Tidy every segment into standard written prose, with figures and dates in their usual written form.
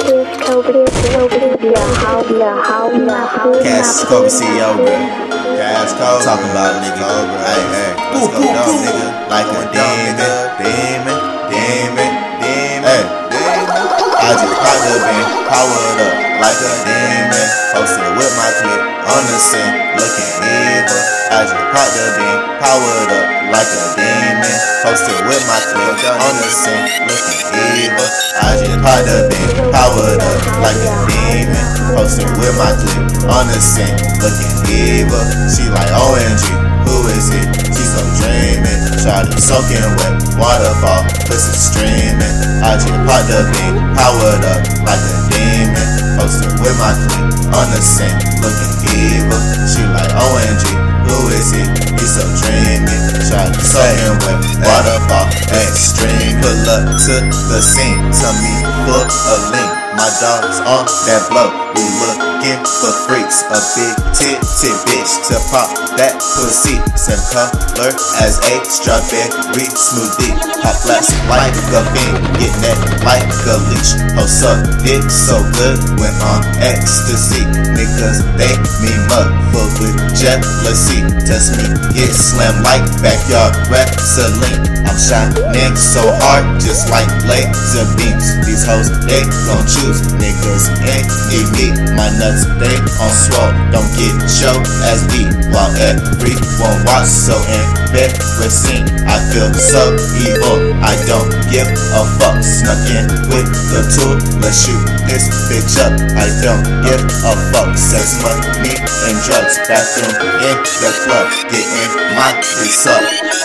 Cash Cobra CEO, bro. Cash Cobra. Talking about nigga. Hey, let's go dumb, nigga. Like a demon. Hey, I just popped up and powered up like a demon. Posted with my clip on the scene, looking evil. I just popped up and powered up like a demon. Posted with my clip on the scene, looking evil. I just popped up and powered up like a demon. Posted with my clip on the scene, looking evil. She like OMG, who is it? She so dreaming. Shawty soaking wet, waterfall, pussy streaming. I just popped up and powered up like a demon. Posted with my clip on the scene, looking evil. She like OMG, who is it? He so dreaming. Shawty soaking wet, waterfall, extreme. Pull up to the scene, tell me full of lean. My dogs on that blow, we looking for freaks. A big titty bitch to pop that pussy. Same color as a strawberry smoothie. Hot flash like a fiend, get that like a leash. Oh, suck dick so good when on ecstasy. Niggas think me mug full with jealousy. Test me, get slammed like backyard wrestling. I'm shining so hard, just like laser beams. These hoes, they gon' choose. Niggas ain't need me. My nuts, they on swole. Don't get show as beat while everyone watch. So embarrassing, I feel so evil. I don't give a fuck. Snuck in with the tool, let's shoot this bitch up. I don't give a fuck. Sex, money, and drugs. Bathroom in the club, getting my dick up.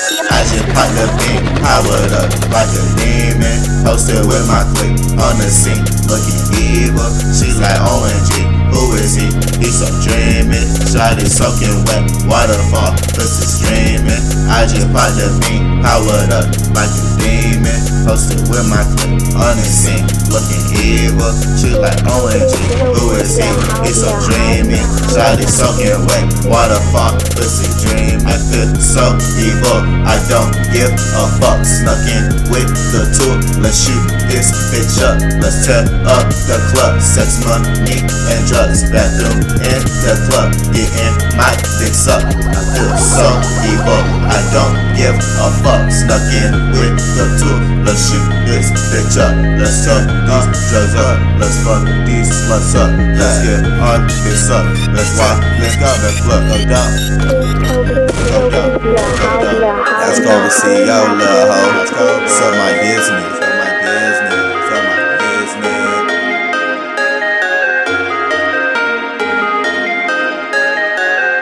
I just popped the bean, powered up like a demon. Posted with my click on the scene, looking evil. She like OMG, who is he? He so dreaming. Shawty soaking wet, waterfall, pussy streaming. I just popped the bean, powered up like a demon. Posted with my clip on the scene, looking evil. She like OMG, who is he? He so dreaming. Shawty soaking wet, waterfall, pussy dreaming. I feel so evil, I don't give a fuck. Snuck in with the tool, let's shoot this bitch up. Let's tear up the club. Sex, money, and drugs. Bathroom in the club, getting my dick sucked. I feel so evil, I don't give a fuck. Snuck in with the tool, let's shoot this bitch up. Let's turn these drugs up. Let's fuck these sluts up. Let's get our dicks up. Let's walk, let's go. Let's look, go down. Let's go to CEO, little hoe. Suck my business.